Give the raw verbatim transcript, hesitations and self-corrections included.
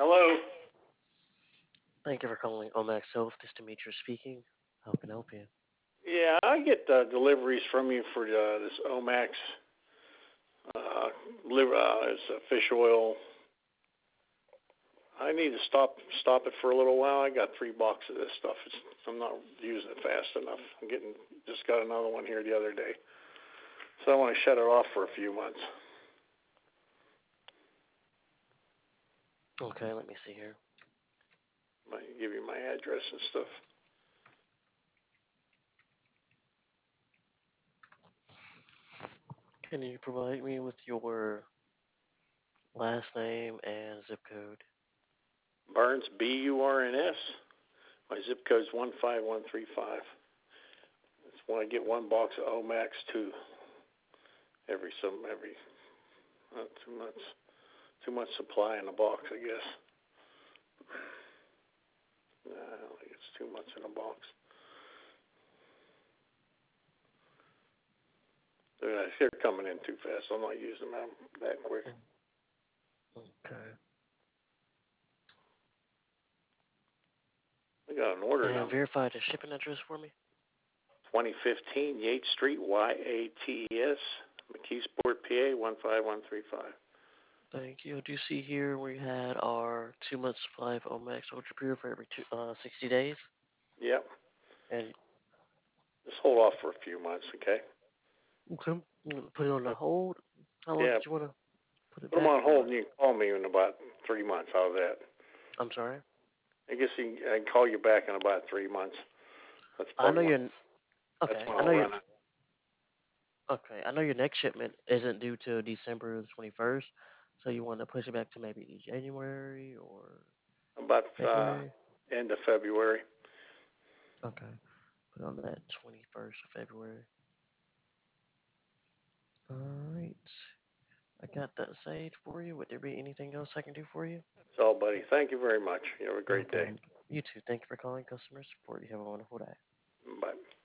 Hello. Thank you for calling Omax Health. This is Demetrius speaking. How can I help you? Yeah, I get uh, deliveries from you for uh, this Omax uh, liver. Uh, it's a fish oil. I need to stop stop it for a little while. I got three boxes of this stuff. It's, I'm not using it fast enough. I'm getting just got another one here the other day, so I want to shut it off for a few months. Okay, let me see here. I can give you my address and stuff. Can you provide me with your last name and zip code? Burns, B U R N S. My zip code's one five one three five. That's when I get one box of Omax too. Every some every not too much too much supply in a box, I guess. Nah, I don't think it's too much in a box. They're, they're coming in too fast. I'm not using them that quick. Mm, Okay. I got an order And number. verify the shipping address for me. twenty fifteen Yates Street, Y A T E S, McKeesport, P A, one five one three five. Thank you. I do see here we had our two month supply of Omax Ultra Pure for every two, uh, sixty days. Yep. And Just hold off for a few months, okay? okay, I'm gonna put it on the hold. How long Yeah. did you want to put it Put them back on hold for? and you can call me in about three months. How's that? I'm sorry. I guess you can, I can call you back in about three months. That's I probably know when, you're that's okay. when I know I'll you're run it. okay. I know your next shipment isn't due till December the twenty-first, so you want to push it back to maybe January or About uh, February? end of February. Okay. Put on that twenty-first of February. All right. I got that saved for you. Would there be anything else I can do for you? That's all, buddy. Thank you very much. You have a No great day. problem. You too. Thank you for calling customer support. You have a wonderful day. Bye.